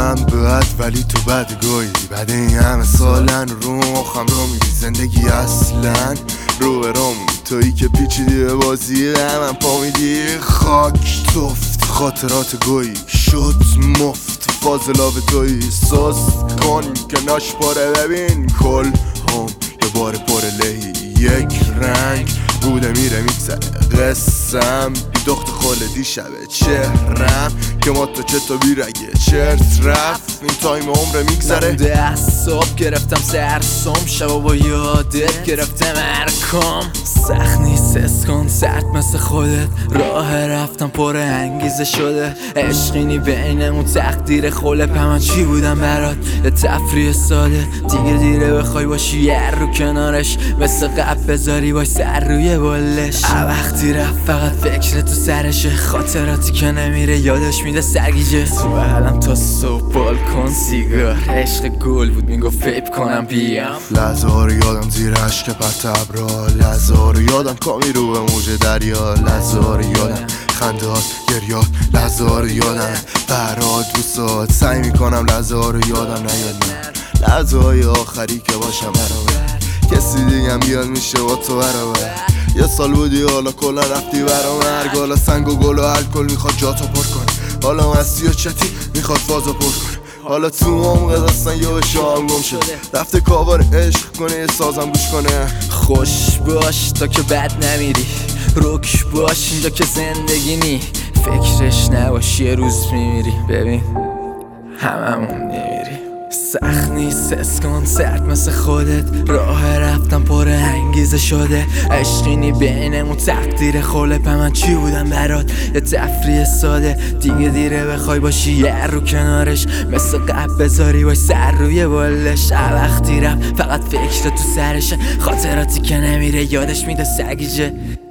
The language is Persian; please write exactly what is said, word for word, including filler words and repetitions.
من بد ولی تو بد گویی. بعد این همه سالن رو مخم رو میری زندگی اصلا رو برام تویی که پیچیدی به بازی من پا میدی خاک تفت خاطرات گویی شد مفت فاضلا به تویی سست کن که ناش پاره ببین کل هم یه بار پر لهی یک رنگ بوده میره میگذره قسم بی دخت خاله دیشبه چهرم که ما تو چطور بیرگه چرت رفت این تایم عمره میگذره ده صبح گرفتم سرسام شبا با یادت گرفتم ارکام سخت نیست حس کن سرد مثل خودت راه رفتم پر انگیزه شده عشقینی بینمون تقدیر خله پمن چی بودم برات یه تفریح ساده دیگه دیره بخوای باشی یه رو کنارش مثل قبل بذاری باش سر روی بلش وقتی رفت فقط فکر تو سرشه خاطراتی که نمیره یادش میده سرگیجه تو بغلم تا صبح بالکن سیگار عشق گل بود میگو فیپ کنم بیام لحظه ها رو یادم زیر عشق پرت ابرا لحظه ها رو یادم کامی رو به موج دریا لحظه ها رو یادم خنده ها گریات لحظه ها رو یادم برات بوسات سعی میکنم لحظه ها رو یادم نیادم لحظه های آخری که باشم برابر کسی دیگه بیاد میشه با تو برابر یه سال بودی حالا کلا رفتی برامرگ حالا سنگ و گل و الکل میخواد جاتو پر کنه حالا مستی و چتی میخواد فازو پر کنه حالا تو عمق دستن یا به شام گم شده رفته کاوار عشق کنه یه سازم گوش کنه خوش باش تا که بد نمیری رک باش اینجا که زندگی نی فکرش نباشی یه روز میمیری ببین هممون میمیری سخت نیست حس کن سرد مثل خودت راه رفتم پر انگیزه شده عشقینی بینمون تقدیر خله من چی بودم برات یه تفریح ساده دیگه دیره بخوای باشی یه رو کنارش مثل قبل بذاری باش سر روی بلش وقتی رفت فقط فکر تو سرشه خاطراتی که نمیره یادش میده سرگیجه